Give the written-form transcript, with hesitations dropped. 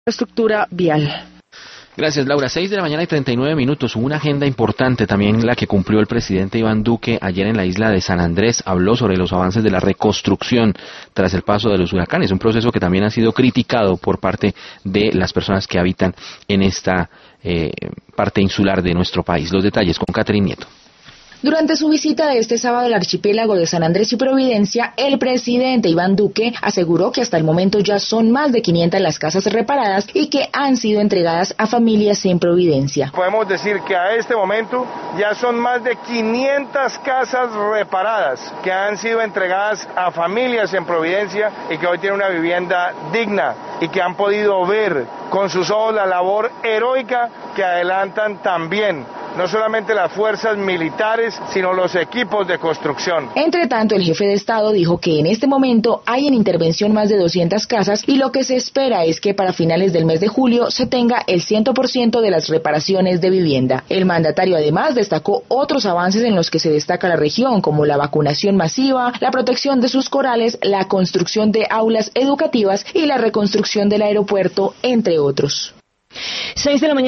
infraestructura vial. Gracias, Laura. 6:39 a.m. Hubo una agenda importante también la que cumplió el presidente Iván Duque ayer en la isla de San Andrés. Habló sobre los avances de la reconstrucción tras el paso de los huracanes. Un proceso que también ha sido criticado por parte de las personas que habitan en esta parte insular de nuestro país. Los detalles con Catherine Nieto. Durante su visita de este sábado al archipiélago de San Andrés y Providencia, el presidente Iván Duque aseguró que hasta el momento ya son más de 500 las casas reparadas y que han sido entregadas a familias en Providencia. Podemos decir que a este momento ya son más de 500 casas reparadas que han sido entregadas a familias en Providencia y que hoy tienen una vivienda digna y que han podido ver con sus ojos la labor heroica que adelantan también no solamente las fuerzas militares, sino los equipos de construcción. Entre tanto, el jefe de Estado dijo que en este momento hay en intervención más de 200 casas y lo que se espera es que para finales del mes de julio se tenga el 100% de las reparaciones de vivienda. El mandatario además destacó otros avances en los que se destaca la región, como la vacunación masiva, la protección de sus corales, la construcción de aulas educativas y la reconstrucción del aeropuerto, entre otros. 6 de la mañana.